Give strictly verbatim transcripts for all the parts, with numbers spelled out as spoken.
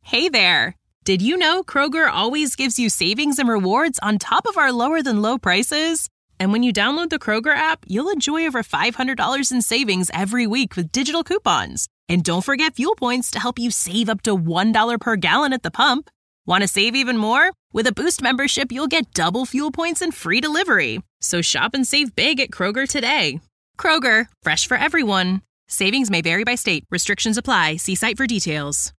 Hey there! Did you know Kroger always gives you savings and rewards on top of our lower-than-low prices? And when you download the Kroger app, you'll enjoy over five hundred dollars in savings every week with digital coupons. And don't forget fuel points to help you save up to one dollar per gallon at the pump. Want to save even more? With a Boost membership, you'll get double fuel points and free delivery. So shop and save big at Kroger today. Kroger, fresh for everyone. Savings may vary by state. Restrictions apply. See site for details.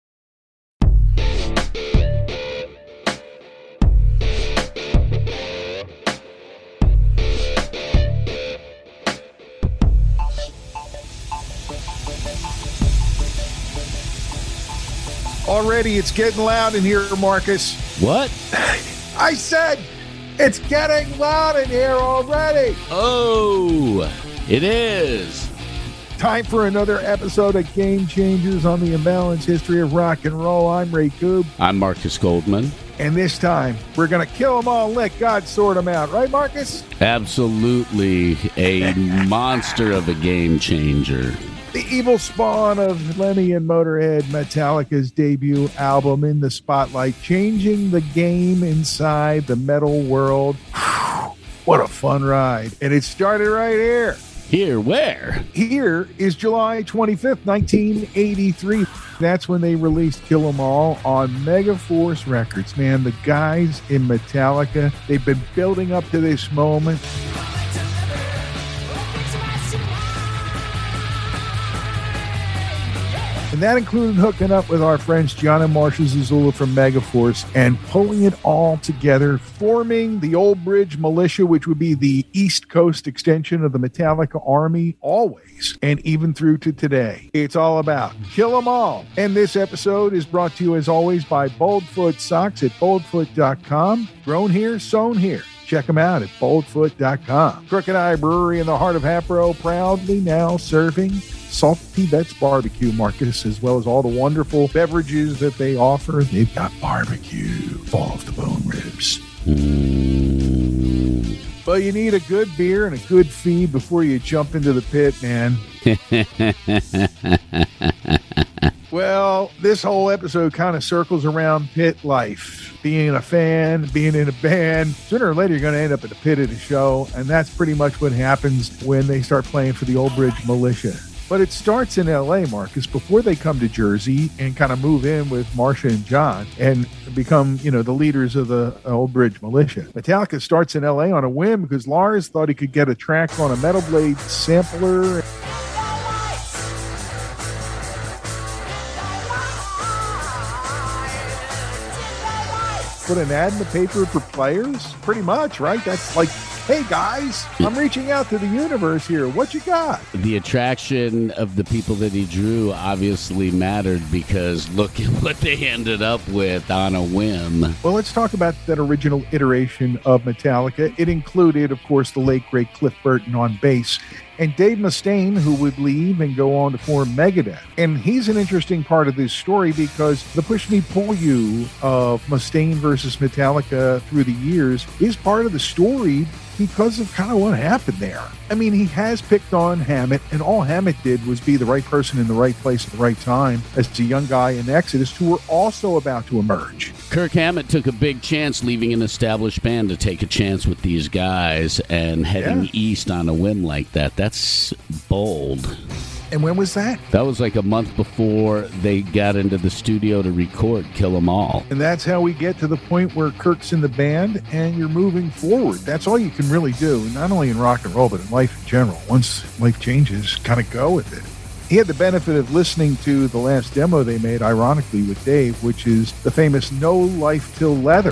Already, it's getting loud in here, Marcus. What? I said it's getting loud in here already. Oh, it is. Time for another episode of Game Changers on the Imbalanced History of Rock and Roll. I'm Ray Koob. I'm Marcus Goldman. And this time, we're going to kill them all and let God sort them out. Right, Marcus? Absolutely a monster of a game changer. The evil spawn of Lemmy and Motorhead, Metallica's debut album in the spotlight, changing the game inside the metal world. What a fun ride. And it started right here. Here, where? Here is July twenty-fifth, nineteen eighty-three. That's when they released Kill 'Em All on Megaforce Records. Man, the guys in Metallica, they've been building up to this moment. And that included hooking up with our friends John and Marshall Zazula from Megaforce and pulling it all together, forming the Old Bridge Militia, which would be the East Coast extension of the Metallica Army, always, and even through to today. It's all about Kill 'Em All. And this episode is brought to you, as always, by Boldfoot Socks at boldfoot dot com. Grown here, sewn here. Check them out at boldfoot dot com. Crooked Eye Brewery in the heart of Hatboro, proudly now serving Salty Vets Barbecue, Marcus, as well as all the wonderful beverages that they offer. They've got barbecue, fall off the bone ribs. Mm. But you need a good beer and a good feed before you jump into the pit, man. Well, this whole episode kind of circles around pit life. Being a fan, being in a band. Sooner or later, you're going to end up at the pit of the show, and that's pretty much what happens when they start playing for the Old Bridge Militia. But it starts in L A, Marcus, before they come to Jersey and kind of move in with Marcia and John and become, you know, the leaders of the Old Bridge Militia. Metallica starts in L A on a whim because Lars thought he could get a track on a Metal Blade sampler. Put an ad in the paper for players? Pretty much, right? That's like, hey guys, I'm reaching out to the universe here. What you got? The attraction of the people that he drew obviously mattered because look at what they ended up with on a whim. Well, let's talk about that original iteration of Metallica. It included, of course, the late, great Cliff Burton on bass and Dave Mustaine, who would leave and go on to form Megadeth. And he's an interesting part of this story because the push me pull you of Mustaine versus Metallica through the years is part of the story because of kind of what happened there. I mean, he has picked on Hammett, and all Hammett did was be the right person in the right place at the right time as a young guy in Exodus who were also about to emerge. Kirk Hammett took a big chance leaving an established band to take a chance with these guys and heading Yeah. east on a whim like that. That's bold. And when was that? That was like a month before they got into the studio to record Kill 'Em All. And that's how we get to the point where Kirk's in the band and you're moving forward. That's all you can really do, not only in rock and roll, but in life in general. Once life changes, kind of go with it. He had the benefit of listening to the last demo they made, ironically, with Dave, which is the famous No Life Till Leather.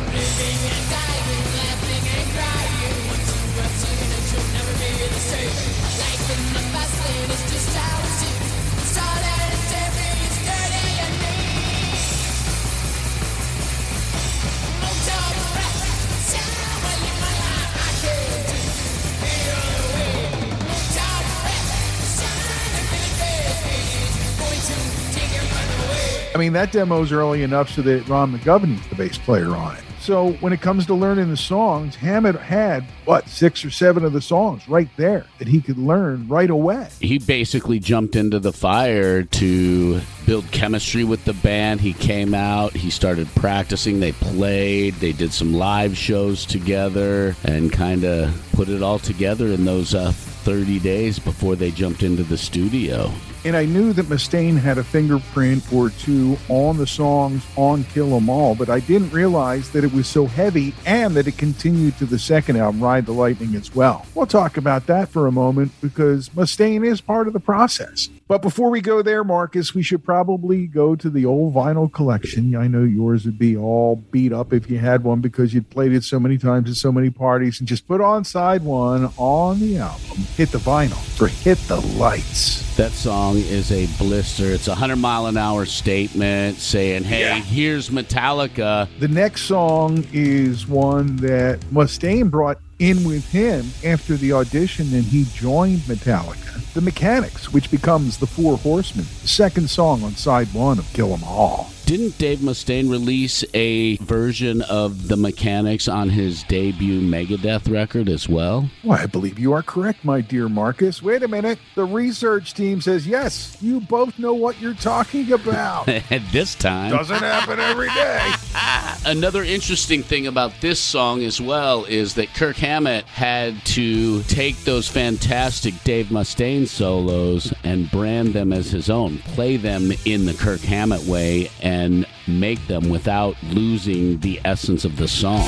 I mean, that demo's early enough so that Ron McGovney's the bass player on it. So when it comes to learning the songs, Hammett had, what, six or seven of the songs right there that he could learn right away. He basically jumped into the fire to build chemistry with the band. He came out, he started practicing, they played, they did some live shows together, and kind of put it all together in those uh, thirty days before they jumped into the studio. And I knew that Mustaine had a fingerprint or two on the songs on Kill 'Em All, but I didn't realize that it was so heavy and that it continued to the second album, Ride the Lightning, as well. We'll talk about that for a moment because Mustaine is part of the process. But before we go there, Marcus, we should probably go to the old vinyl collection. I know yours would be all beat up if you had one because you'd played it so many times at so many parties. And just put on side one on the album, Hit the Vinyl for Hit the Lights. That song is a blister. It's a hundred mile an hour statement saying, hey, yeah. Here's Metallica. The next song is one that Mustaine brought in with him after the audition, and he joined Metallica. The Mechanics, which becomes the Four Horsemen, the second song on side one of Kill 'Em All. Didn't Dave Mustaine release a version of The Mechanics on his debut Megadeth record as well? Why, I believe you are correct, my dear Marcus. Wait a minute. The research team says, yes, you both know what you're talking about. At this time. Doesn't happen every day. Another interesting thing about this song as well is that Kirk Hammett had to take those fantastic Dave Mustaine solos and brand them as his own, play them in the Kirk Hammett way, and and make them without losing the essence of the song.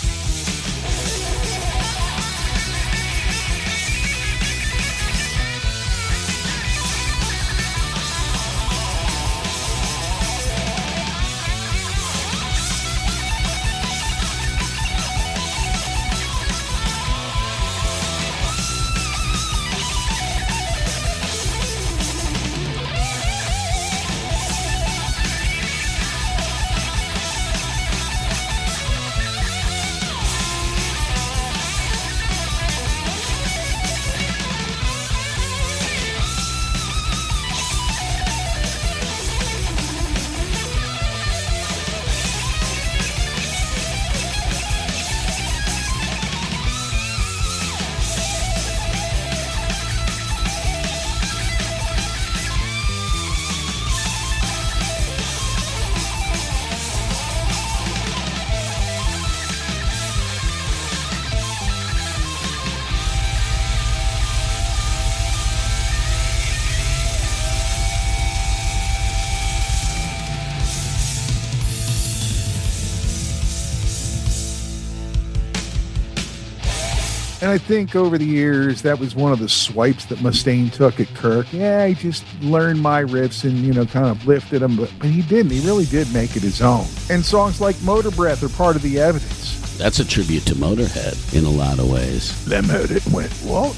And I think over the years, that was one of the swipes that Mustaine took at Kirk. Yeah, he just learned my riffs and, you know, kind of lifted them, but, but he didn't. He really did make it his own. And songs like Motor Breath are part of the evidence. That's a tribute to Motorhead in a lot of ways. Them heard it and went, what?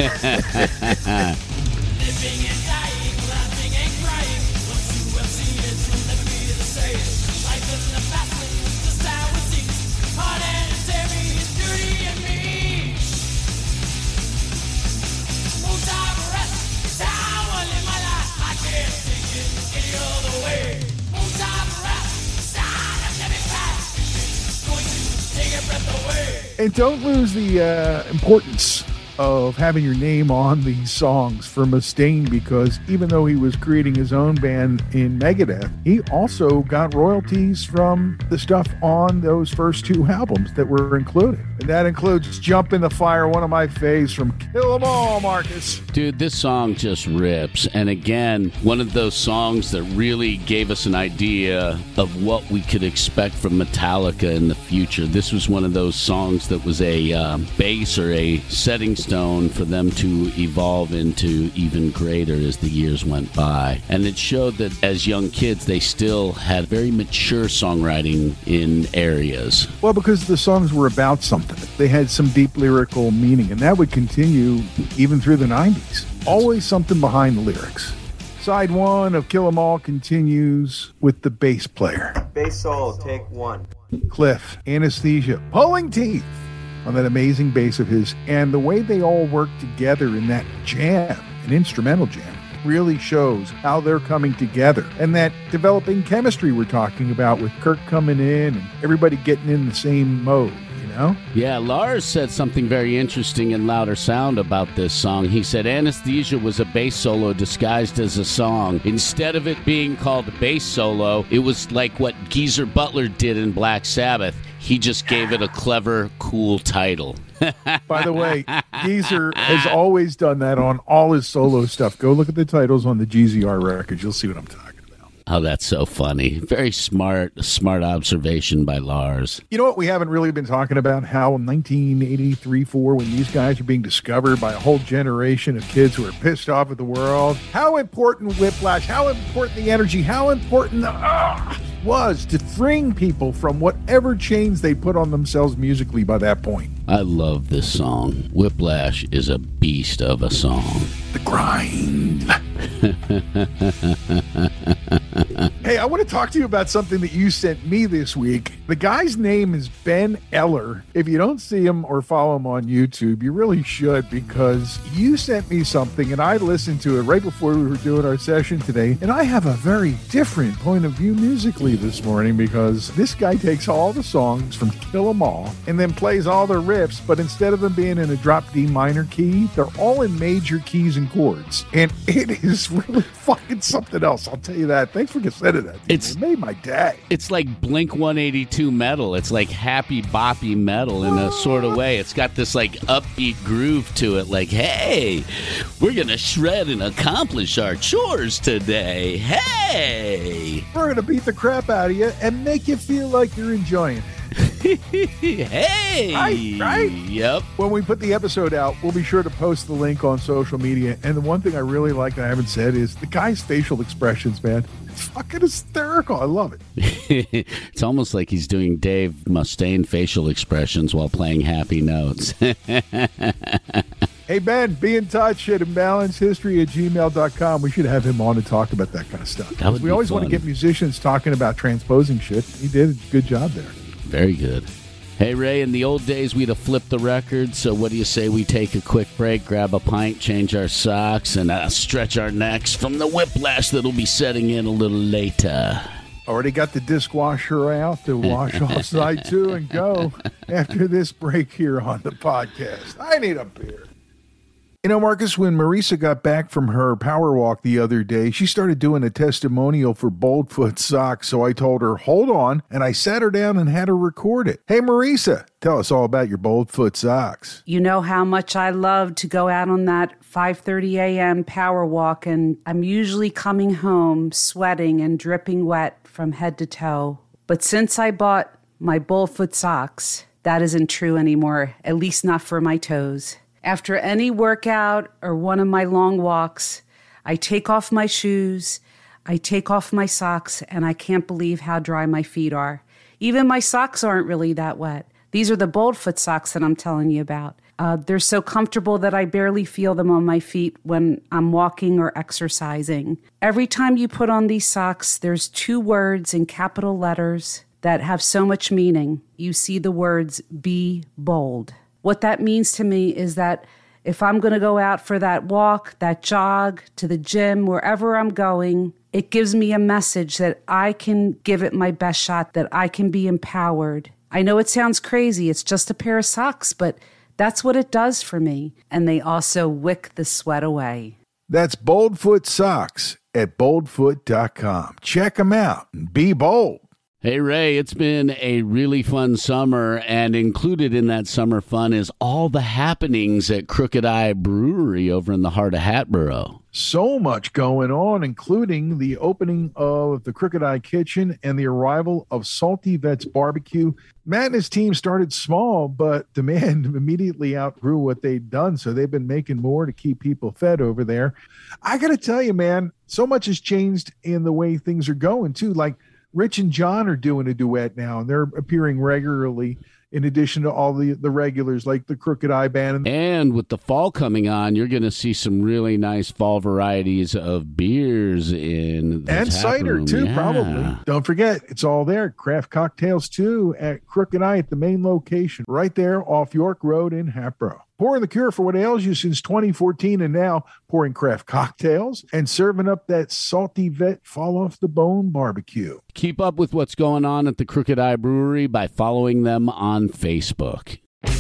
Living and dying, laughing and crying. What you have seen is will never be the same. Life in the past was just how it seems. Hard and heavy is dirty and mean. Most of the rest is how I live my life. I can't take it any other way. Most of the rest is how I'm living fast. It's going to take a breath away. And don't lose the uh, importance of having your name on these songs for Mustaine, because even though he was creating his own band in Megadeth, he also got royalties from the stuff on those first two albums that were included. And that includes Jump in the Fire, one of my faves from Kill 'Em All, Marcus. Dude, this song just rips. And again, one of those songs that really gave us an idea of what we could expect from Metallica in the future. This was one of those songs that was a um, base or a setting stone for them to evolve into even greater as the years went by. And it showed that as young kids, they still had very mature songwriting in areas. Well, because the songs were about something. They had some deep lyrical meaning, and that would continue even through the nineties. Always something behind the lyrics. Side one of Kill 'Em All continues with the bass player. Bass solo, take one. Cliff, Anesthesia, pulling teeth on that amazing bass of his, and the way they all work together in that jam, an instrumental jam, really shows how they're coming together. And that developing chemistry we're talking about with Kirk coming in and everybody getting in the same mode. No? Yeah, Lars said something very interesting in Louder Sound about this song. He said Anesthesia was a bass solo disguised as a song. Instead of it being called a bass solo, it was like what Geezer Butler did in Black Sabbath. He just gave it a clever, cool title. By the way, Geezer has always done that on all his solo stuff. Go look at the titles on the G Z R records. You'll see what I'm talking about. Oh, that's so funny. Very smart, smart observation by Lars. You know what we haven't really been talking about? How in nineteen eighty-three four, when these guys are being discovered by a whole generation of kids who are pissed off at the world, how important Whiplash, how important the energy, how important the uh, was to freeing people from whatever chains they put on themselves musically by that point. I love this song. Whiplash is a beast of a song. The grind. Hey, I want to talk to you about something that you sent me this week. The guy's name is Ben Eller. If you don't see him or follow him on YouTube, you really should, because you sent me something and I listened to it right before we were doing our session today. And I have a very different point of view musically this morning, because this guy takes all the songs from Kill 'Em All and then plays all their riffs, but instead of them being in a drop D minor key, they're all in major keys and chords. And it is really fucking something else. I'll tell you that. Thanks for sending that. It's, it made my day. It's like Blink one eighty-two metal. It's like happy boppy metal in a sort of way. It's got this like upbeat groove to it. Like, hey, we're going to shred and accomplish our chores today. Hey. We're going to beat the crap out of you and make you feel like you're enjoying it. Hey! Right, right? Yep. When we put the episode out, we'll be sure to post the link on social media. And the one thing I really like that I haven't said is the guy's facial expressions, man. It's fucking hysterical. I love it. It's almost like he's doing Dave Mustaine facial expressions while playing happy notes. Hey, Ben, be in touch at imbalancehistory at gmail dot com. We should have him on to talk about that kind of stuff. That would we be always fun. want to get musicians talking about transposing shit. He did a good job there. Very good. Hey, Ray, in the old days, we'd have flipped the record, so what do you say we take a quick break, grab a pint, change our socks, and uh, stretch our necks from the whiplash that'll be setting in a little later. Already got the dishwasher out to wash off side two and go after this break here on the podcast. I need a beer. You know, Marcus, when Marisa got back from her power walk the other day, she started doing a testimonial for Boldfoot Socks. So I told her, hold on, and I sat her down and had her record it. Hey, Marisa, tell us all about your Boldfoot Socks. You know how much I love to go out on that five thirty a.m. power walk, and I'm usually coming home sweating and dripping wet from head to toe. But since I bought my Boldfoot Socks, that isn't true anymore, at least not for my toes. After any workout or one of my long walks, I take off my shoes, I take off my socks, and I can't believe how dry my feet are. Even my socks aren't really that wet. These are the Boldfoot socks that I'm telling you about. Uh, they're so comfortable that I barely feel them on my feet when I'm walking or exercising. Every time you put on these socks, there's two words in capital letters that have so much meaning. You see the words, be bold. What that means to me is that if I'm going to go out for that walk, that jog, to the gym, wherever I'm going, it gives me a message that I can give it my best shot, that I can be empowered. I know it sounds crazy. It's just a pair of socks, but that's what it does for me. And they also wick the sweat away. That's Boldfoot Socks at boldfoot dot com. Check them out and be bold. Hey, Ray, it's been a really fun summer, and included in that summer fun is all the happenings at Crooked Eye Brewery over in the heart of Hatboro. So much going on, including the opening of the Crooked Eye Kitchen and the arrival of Salty Vets Barbecue. Matt and his team started small, but demand immediately outgrew what they'd done, so they've been making more to keep people fed over there. I got to tell you, man, so much has changed in the way things are going, too. Like, Rich and John are doing a duet now, and they're appearing regularly in addition to all the, the regulars like the Crooked Eye Band. And with the fall coming on, you're going to see some really nice fall varieties of beers in the And tap cider, room. too, Yeah. probably. Don't forget, it's all there. Craft cocktails, too, at Crooked Eye at the main location, right there off York Road in Hatboro. pouring the cure for what ails you since twenty fourteen, and now pouring craft cocktails and serving up that salty vet fall off the bone barbecue. Keep up with what's going on at the Crooked Eye Brewery by following them on Facebook.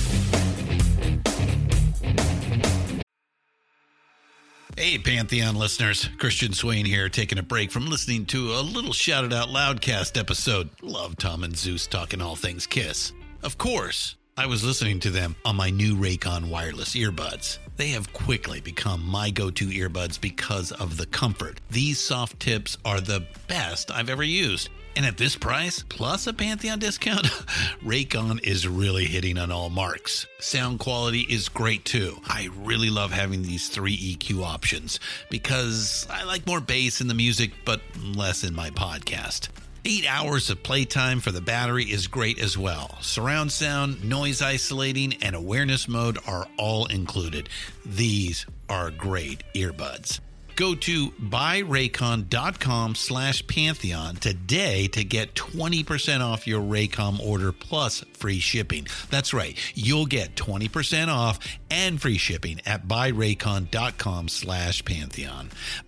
Hey, Pantheon listeners. Christian Swain here, taking a break from listening to a little Shout It Out Loudcast episode. Love Tom and Zeus talking all things Kiss. Of course, I was listening to them on my new Raycon wireless earbuds. They have quickly become my go-to earbuds because of the comfort. These soft tips are the best I've ever used. And at this price, plus a Pantheon discount, Raycon is really hitting on all marks. Sound quality is great too. I really love having these three E Q options because I like more bass in the music, but less in my podcast. Eight hours of playtime for the battery is great as well. Surround sound, noise isolating, and awareness mode are all included. These are great earbuds. Go to buyraycon.com slash Pantheon today to get twenty percent off your Raycom order plus free shipping. That's right. You'll get twenty percent off and free shipping at buyraycon.com slash Pantheon.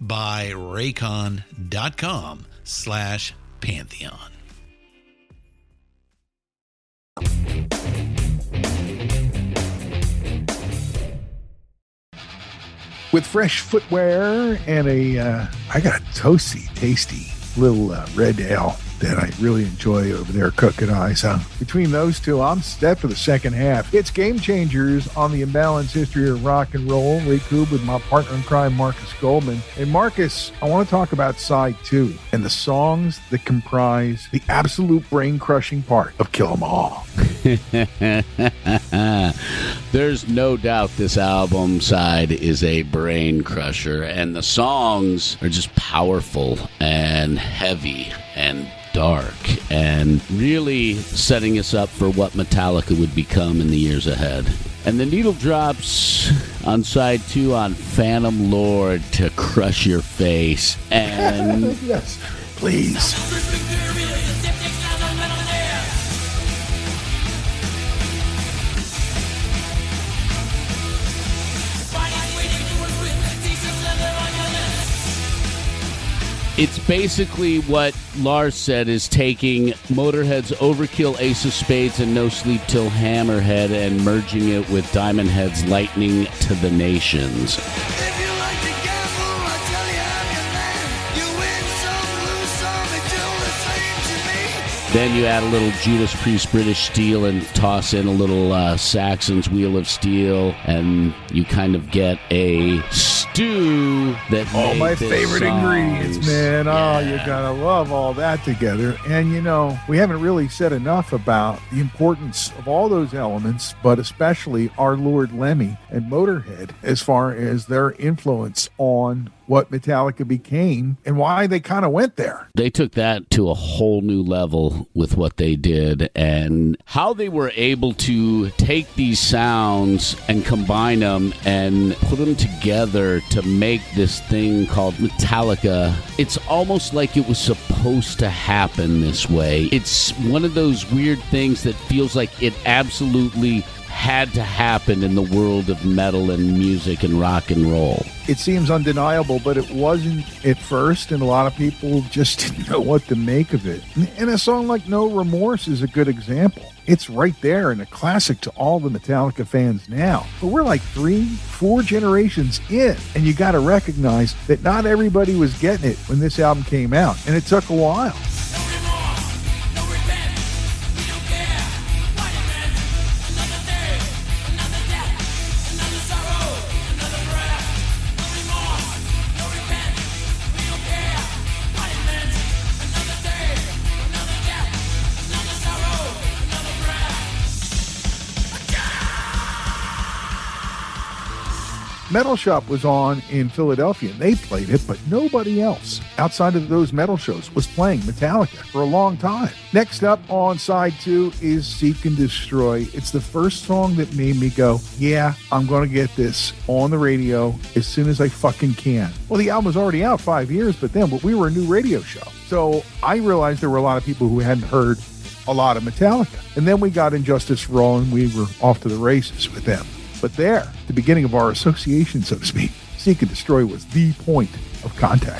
buyraycon.com slash Pantheon. With fresh footwear and a, uh, I got a toasty, tasty little uh, red ale that I really enjoy over there at Crooked Eye. So between those two, I'm set for the second half. It's Game Changers on the Imbalanced History of Rock and Roll. Recoup with my partner in crime, Marcus Goldman. And Marcus, I want to talk about side two and the songs that comprise the absolute brain-crushing part of Kill 'Em All. There's no doubt this album side is a brain crusher, and the songs are just powerful and heavy and dark and really setting us up for what Metallica would become in the years ahead. And the needle drops on side two on Phantom Lord to crush your face. And yes, please. It's basically what Lars said is taking Motorhead's Overkill, Ace of Spades, and No Sleep Till Hammerhead and merging it with Diamond Head's Lightning to the Nations. If you like to gamble, I tell you I'm your man. You win some, lose some, it's all the same to me. Then you add a little Judas Priest British Steel and toss in a little uh, Saxon's Wheel of Steel, and you kind of get a stew that all made my this favorite songs. ingredients, man. Yeah. Oh, you gotta love all that together. And you know, we haven't really said enough about the importance of all those elements, but especially our Lord Lemmy and Motorhead as far as their influence on what Metallica became and why they kind of went there. They took that to a whole new level with what they did, and how they were able to take these sounds and combine them and put them together to make this thing called Metallica. It's almost like it was supposed to happen this way. It's one of those weird things that feels like it absolutely had to happen in the world of metal and music and rock and roll. It seems undeniable, but it wasn't at first, and a lot of people just didn't know what to make of it. And a song like No Remorse is a good example. It's right there and a classic to all the Metallica fans now. But we're like three, four generations in, and you got to recognize that not everybody was getting it when this album came out, and it took a while. Metal Shop was on in Philadelphia, and they played it, but nobody else outside of those metal shows was playing Metallica for a long time. Next up on side two is Seek and Destroy. It's the first song that made me go, yeah, I'm going to get this on the radio as soon as I fucking can. Well, the album was already out five years, but then but we were a new radio show. So I realized there were a lot of people who hadn't heard a lot of Metallica. And then we got Injustice for All, and we were off to the races with them. But there, the beginning of our association, so to speak, Seek and Destroy was the point of contact.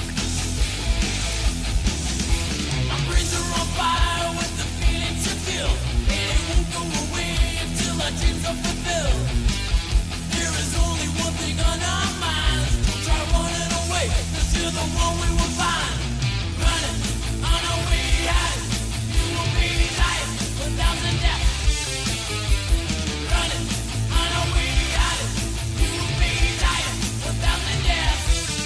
My brains are on fire with the feeling to feel, and it won't go away until our dreams are fulfilled. There is only one thing on our minds. Don't try running away, 'cause you're the one we will find. Running on our way high, you will be life without the death. Running on our way high, you will be life without the death.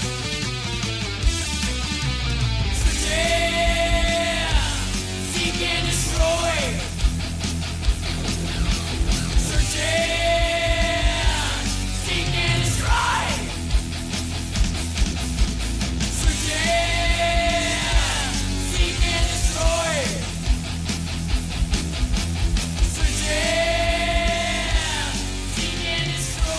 Yeah, seek and destroy. Search it, seek and destroy. Search it, seek and destroy. Search it, seek and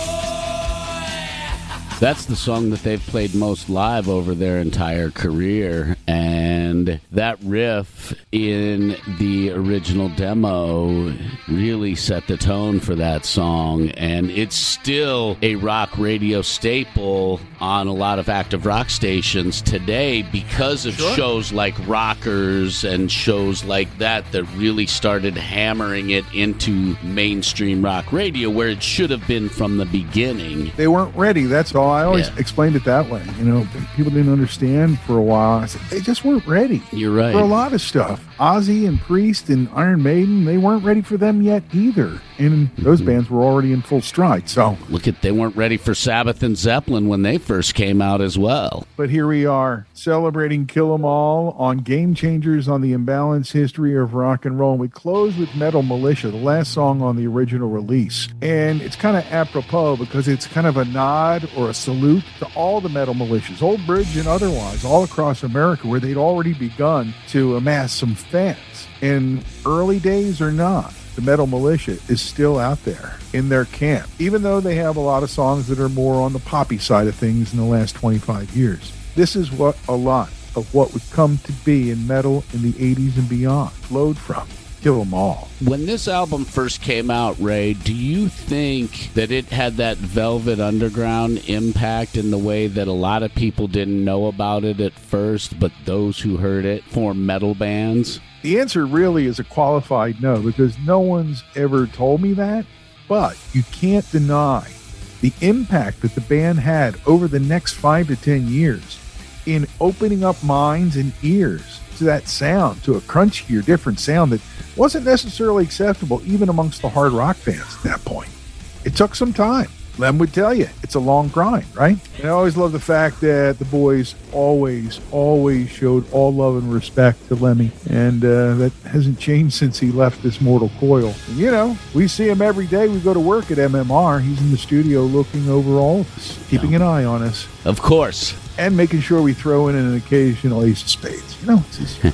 destroy. That's the song that they've played most live over their entire career, and that riff in the original demo really set the tone for that song, and it's still a rock radio staple on a lot of active rock stations today because of Sure. shows like Rockers and shows like that that really started hammering it into mainstream rock radio where it should have been from the beginning. They weren't ready. That's all. I always Yeah. explained it that way. You know, people didn't understand for a while. I said, they just weren't ready. You're right. For a lot of stuff. Ozzy and Priest and Iron Maiden, they weren't ready for them yet either. And those bands were already in full stride. So, Look at, they weren't ready for Sabbath and Zeppelin when they first came out as well. but here we are celebrating Kill 'Em All on Game Changers on the Imbalanced History of Rock and Roll. We close with Metal Militia, the last song on the original release. And it's kind of apropos because it's kind of a nod or a salute to all the Metal Militias, Old Bridge and otherwise, all across America, where they'd already begun to amass some fans. In early days or not, the Metal Militia is still out there in their camp, even though they have a lot of songs that are more on the poppy side of things in the last twenty-five years. This is what a lot of what would come to be in metal in the eighties and beyond flowed from Kill 'Em All. When this album first came out, Ray, do you think that it had that Velvet Underground impact in the way that a lot of people didn't know about it at first, but those who heard it formed metal bands? The answer really is a qualified no, because no one's ever told me that, but you can't deny the impact that the band had over the next five to ten years in opening up minds and ears to that sound, to a crunchier, different sound that wasn't necessarily acceptable even amongst the hard rock fans at that point. It took some time. Lem would tell you, it's a long grind, right? And I always love the fact that the boys always, always showed all love and respect to Lemmy. And uh, that hasn't changed since he left this mortal coil. And, you know, we see him every day. We go to work at M M R. He's in the studio looking over all of us, keeping an eye on us, Of course. and making sure we throw in an occasional ace of spades. You know, it's his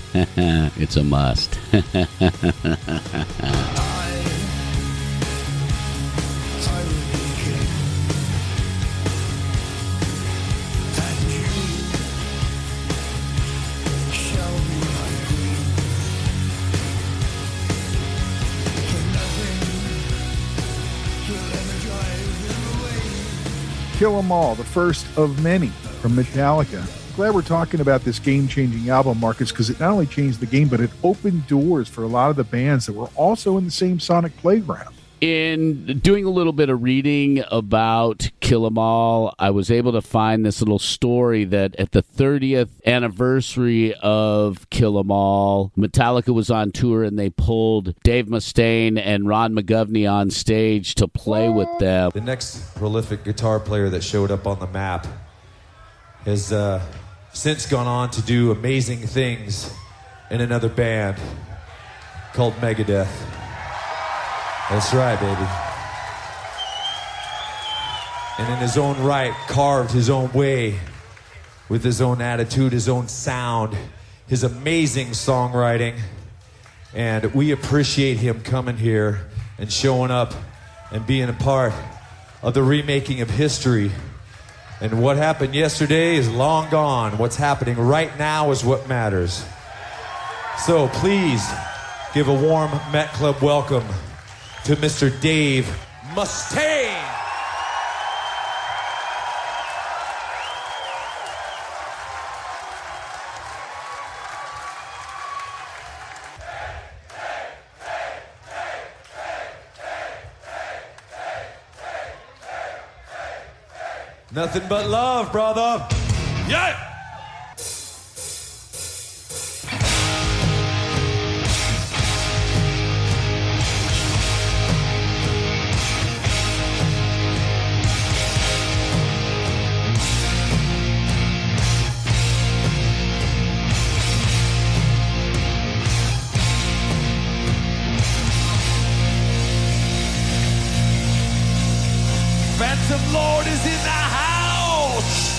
It's a must. Kill 'Em All, the first of many from Metallica. Glad we're talking about this game-changing album, Marcus, because it not only changed the game, but it opened doors for a lot of the bands that were also in the same sonic playground. In doing a little bit of reading about Kill 'Em All, I was able to find this little story that at the thirtieth anniversary of Kill 'Em All, Metallica was on tour and they pulled Dave Mustaine and Ron McGovney on stage to play with them. The next prolific guitar player that showed up on the map has uh, since gone on to do amazing things in another band called Megadeth. That's right, baby. And in his own right, carved his own way with his own attitude, his own sound, his amazing songwriting. And we appreciate him coming here and showing up and being a part of the remaking of history. And what happened yesterday is long gone. What's happening right now is what matters. So please give a warm Met Club welcome to Mister Dave Mustaine. Nothing but love, brother. Yeah! Phantom Lord is in the house.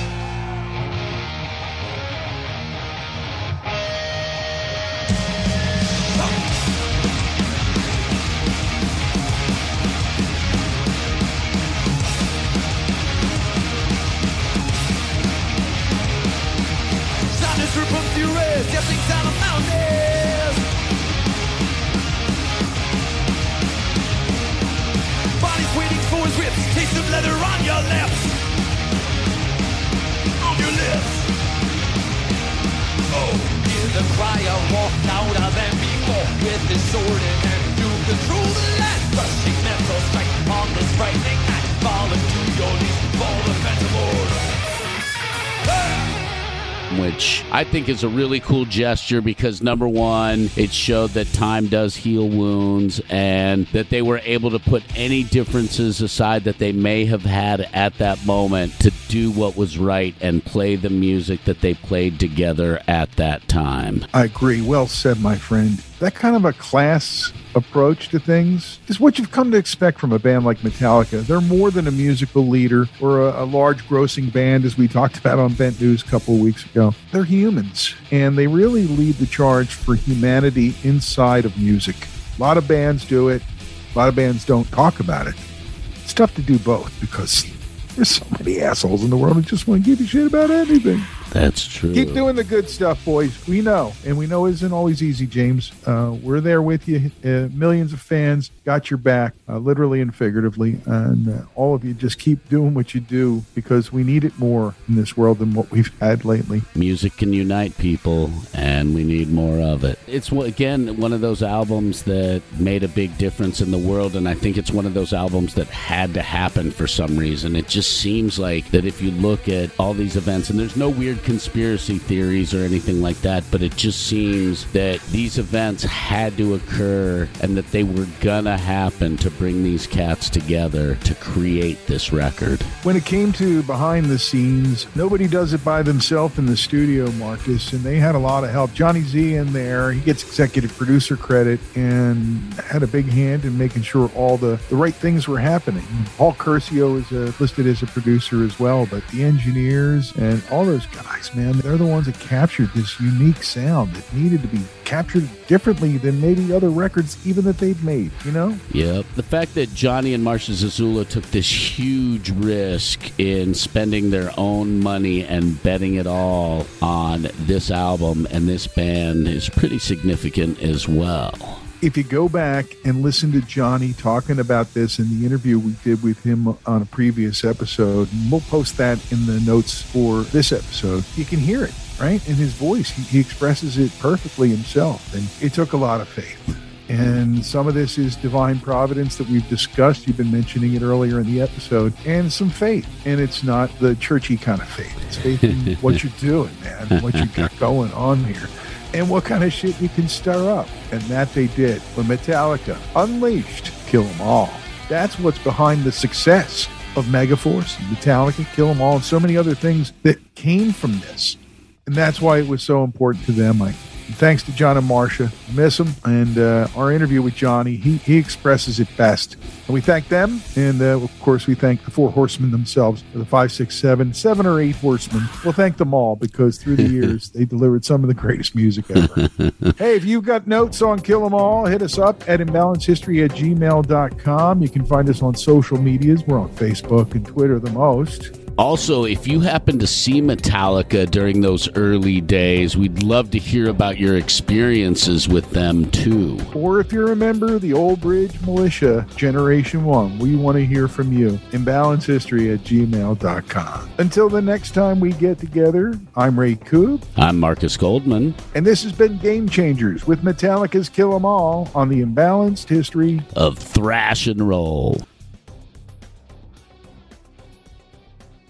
Sound is from furious, yelling down the mountains. Body's waiting for his ribs. Taste of leather on your lips. On your lips. Oh, hear the crier walk louder than before. With his sword in hand to control the land. Rushing mental strike on this frightening night. Fall into your knees for the Phantom Lord. Hey! Which I think is a really cool gesture because, number one, it showed that time does heal wounds and that they were able to put any differences aside that they may have had at that moment to do what was right and play the music that they played together at that time. I agree. Well said, my friend. That kind of a class approach to things is what you've come to expect from a band like Metallica. They're more than a musical leader or a, a large grossing band, as we talked about on Bent News a couple of weeks ago. They're humans, and they really lead the charge for humanity inside of music. A lot of bands do it. A lot of bands don't talk about it. It's tough to do both because there's so many assholes in the world who just want to give a shit about anything. That's true. Keep doing the good stuff, boys. We know, and we know it isn't always easy, James. Uh, we're there with you. Uh, millions of fans got your back, uh, literally and figuratively. And uh, all of you just keep doing what you do because we need it more in this world than what we've had lately. Music can unite people, and we need more of it. It's, again, one of those albums that made a big difference in the world, and I think it's one of those albums that had to happen for some reason. It just seems like that if you look at all these events, and there's no weird conspiracy theories or anything like that, but it just seems that these events had to occur and that they were gonna happen to bring these cats together to create this record. When it came to behind the scenes, nobody does it by themselves in the studio, Marcus, and they had a lot of help. Johnny Z in there, he gets executive producer credit and had a big hand in making sure all the, the right things were happening. Paul Curcio is uh, listed as a producer as well, but the engineers and all those guys, man, they're the ones that captured this unique sound that needed to be captured differently than maybe other records even that they've made, you know? Yep. The fact that Johnny and Marcia Zazula took this huge risk in spending their own money and betting it all on this album and this band is pretty significant as well. If you go back and listen to Johnny talking about this in the interview we did with him on a previous episode, and we'll post that in the notes for this episode, you can hear it, right? In his voice, he, he expresses it perfectly himself, and it took a lot of faith. And some of this is divine providence that we've discussed. You've been mentioning it earlier in the episode, and some faith. And it's not the churchy kind of faith. It's faith in what you're doing, man, what you got going on here. And what kind of shit you can stir up. And that they did when Metallica unleashed Kill 'Em All. That's what's behind the success of Megaforce and Metallica, Kill 'Em All, and so many other things that came from this. And that's why it was so important to them. I, thanks to John and Marcia. I miss them. And uh, our interview with Johnny, he, he expresses it best. And we thank them. And, uh, of course, we thank the four horsemen themselves for the five, six, seven, seven or eight horsemen. We'll thank them all because through the years, they delivered some of the greatest music ever. Hey, if you've got notes on Kill 'Em All, hit us up at imbalance history at gmail dot com. You can find us on social medias. We're on Facebook and Twitter the most. Also, if you happen to see Metallica during those early days, we'd love to hear about your experiences with them, too. Or if you're a member of the Old Bridge Militia, Generation one, we want to hear from you. imbalance history at gmail dot com. Until the next time we get together, I'm Ray Coop. I'm Marcus Goldman. And this has been Game Changers with Metallica's Kill 'Em All on the Imbalanced History of Thrash and Roll.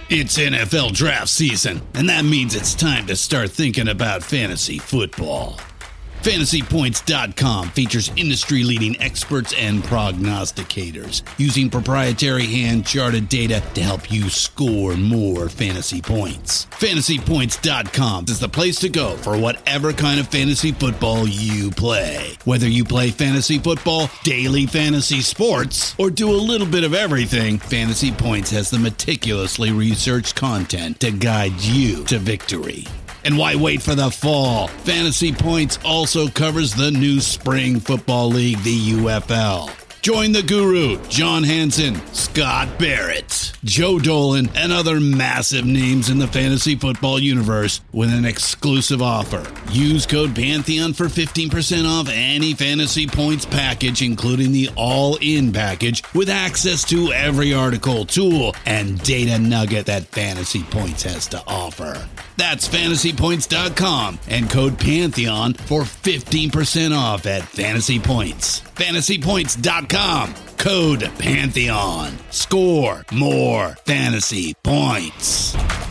It's N F L draft season, and that means it's time to start thinking about fantasy football. Fantasy Points dot com features industry-leading experts and prognosticators using proprietary hand-charted data to help you score more fantasy points. Fantasy Points dot com is the place to go for whatever kind of fantasy football you play. Whether you play fantasy football, daily fantasy sports, or do a little bit of everything, Fantasy Points has the meticulously researched content to guide you to victory. And why wait for the fall? Fantasy Points also covers the new spring football league, the U F L. Join the guru, John Hansen, Scott Barrett, Joe Dolan, and other massive names in the fantasy football universe with an exclusive offer. Use code Pantheon for fifteen percent off any Fantasy Points package, including the all-in package, with access to every article, tool, and data nugget that Fantasy Points has to offer. That's Fantasy Points dot com and code Pantheon for fifteen percent off at Fantasy Points. Fantasy Points dot com, code Pantheon. Score more fantasy points.